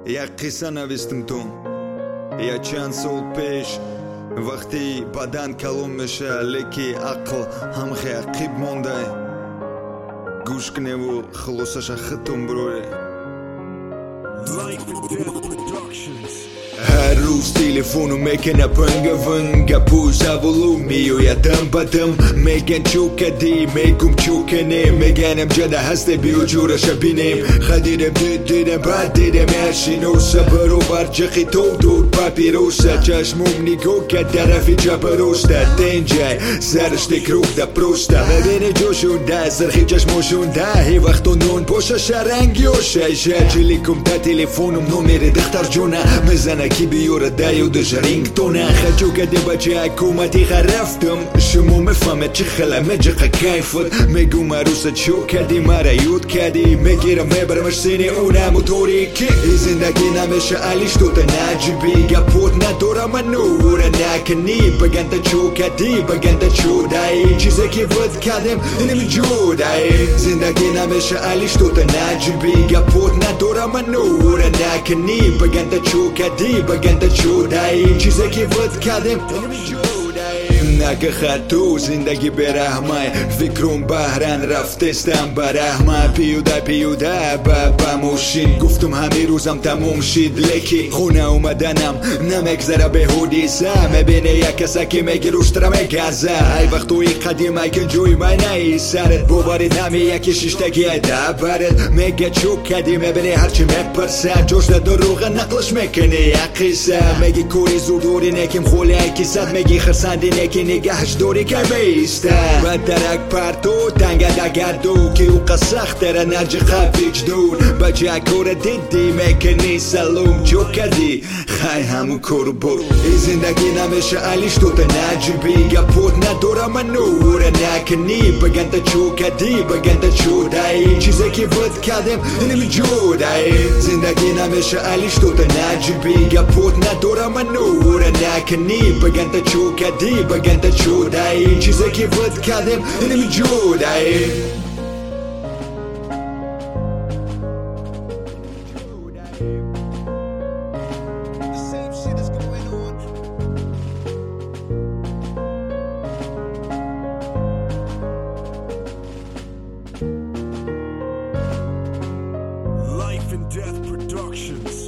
یا قصه نوشتم تو یا چند سال پیش وقتی بدن کلون میشه لیکی عقل هم عقیب مونده گوش کنه و خلاصش ختم بروه هر روز تلفونو میکنه پنگه پوزه ولو میویدم بدم میگن چو کدی میگم چو کنیم میگنم جده هسته بیو جورش بینیم خدیرم دیدم بعد دیدم اشینوسه برو برجخی تو دود پاپیروسه چشموم نگو که طرفی جبروسته دینجای سرش تکروک ده پروسته ببینه جوشونده سرخی چشموشونده هی وقتو نون پوشه شرنگیوشه شجلی کم تا تلفونم نومیر دختر جونه مزنه کی بیوره دایو ده رینگتونه خجو کده بچه حکومتی خرفتم شما مفهمه چه خلمه جقه کیفت میگم عروسه چو کدی مرا یود کدی میگیرم میبرمش سینه اونه موتوری که زندگی نمیشه علیش تو تا نجیبی گپوت ندارم من نوره نکنی بگن تا چو کدی بگن تا چو دایی چیزی که ود کدم اینم جودایی زندگی نمیشه علیش تو تا نجیبی گپوت ندارم من نوره نکنی بگن تا چو کدی بگن تا چو دایی چیزی که ود کدم اینم جودایی نگه خطو زندگی برحمه فکرم بهرن رفتستم برحمه پیوده با موشین گفتم همه روزم تموم شید لکی خونه اومدنم نمگذره به حدیثه مبینه یک کسا که میگه روشتره میگزه ای وقتوی قدیم ای کنجوی من ای سرت ببارید همه یکی ششتگی ای دبرد میگه چو کدی مبینه هرچی میپرسه جوش دروغ نقلش میکنه یقیسه میگه کوری زودوری نکیم خولی ای کسد میگه خرسندی نکی نگهش دوری که میسته و درک پرتو تنگه دگردو که او قسخ داره نجی خفیج دور بچه کور دیدی میکنی سلوم جو کدی خی همون کورو برو ای زندگی نمیشه علیش تو تا نجیبی گپوت ندارم من نوره نکنی بگن تا چو کدی بگن تا چو دایی چیزی که ود کدم اینم جودایی زندگی نمیشه علیش تو تا نجیبی گپوت ندارم من نوره نکنی بگن تا چو کدی بگن تا چو دایی چیزی که ود کدم اینم جودایی Life and Death Productions.